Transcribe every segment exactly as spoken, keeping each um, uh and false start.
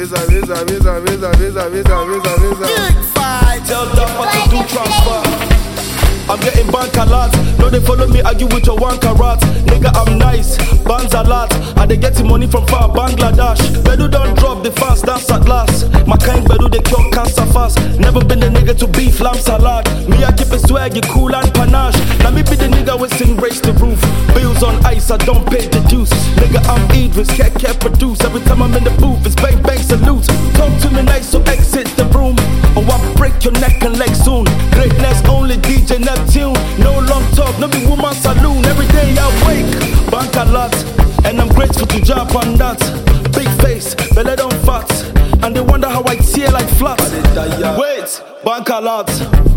visa, visa, visa, visa, visa, visa, visa, visa. Big fight. Tell them what to do transfer. I'm getting bank a lot. No, they follow me, argue with your one carat. Nigga, I'm nice, bands a lot. And they getting money from far Bangladesh. Bedu don't drop the fast, dance at last. My kind Bedu, they cure cancer fast. Never been the nigga to beef lamb salad. Me, I keep it swaggy, cool and panache. Now me be the nigga we sing raise the roof. Bills on ice, I don't pay the dues. Nigga, I'm Idris, cat cat produce. Every time I'm in the booth, it's bang bang salute. Talk to me nice, so exit the room. Or I break your neck and leg soon. Greatness only D J Neptune. No long talk, no be woman saloon. Every day I wake, bank a lot. And I'm grateful to jump on that. Big face, belly don't fat. And they wonder how I tear like flat. Wait, bank a lot.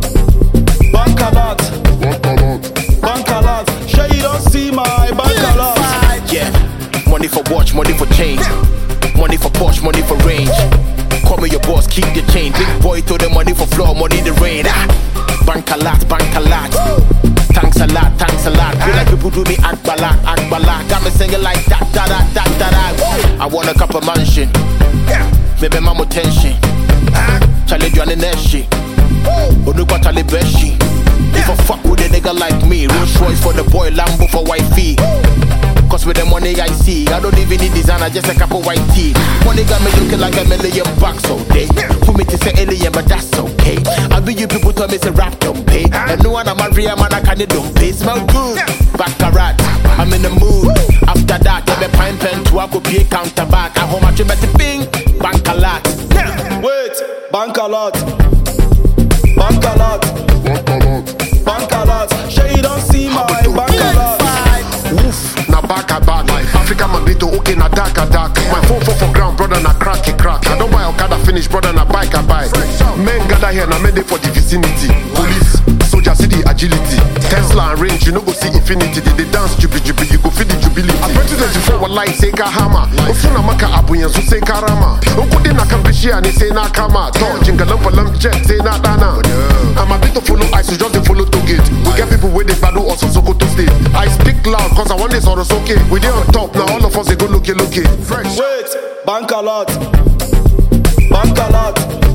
Bank a lot. Bank a lot. Sure you don't see my bank a lot. Yeah, money for watch, money for change. Money for Porsche, money for range. Call me your boss, keep the change. Big boy throw the money for floor, money the rain. Ah. Bank a lot, bank a lot. Thanks a lot, thanks a lot. Feel like people do me act balak, act balak. Got me singing like that, da da da da da. I want a couple mansion. Maybe my tension. Challenge you on the next shit. But look what Charlie Beshi. If I fuck with a nigga like me, Rolls Royce for the boy, Lambo for wifey. Cause with the money I see, I don't even need designer, just a couple white teeth. Money got me looking like a million bucks all day. Put me to say alien, but that's okay. I be you people tell me say rap don't pay. And no one I'm a real man, I can't don't pay. Smell good, baccarat, I'm in the mood. After that, I be pine pen to I go pay counter back. I home I trim at the ping, bank a lot. Wait, bank a lot. Bank a lot. Bank a lot. Sure you don't see my bank a lot. Woof, na back a back. Africa Mabito, okay, na dark a dark. My phone for for ground, brother, na crack a crack. I don't buy Okada finish, brother, na bike a bike. Men gather here, na men dey for the vicinity. Police, soldier, see the agility. Tesla and range, you know go see infinity. They, they dance jubi jubi, you go feel the jubilee. A twenty twenty-four, wallahi, say ka hammer. Osuna maka abuyan, so say karama. Okude na kampishi, and say na kama. To, jingalam palam jet, say na dana. I'm a bit to follow ice, so just they follow to gate. We get people where they battle also so go to state. I speak loud, cause I want this or it's okay. We dey on top, now all of us they go looky looky. Wait, bank a lot. Bank a lot.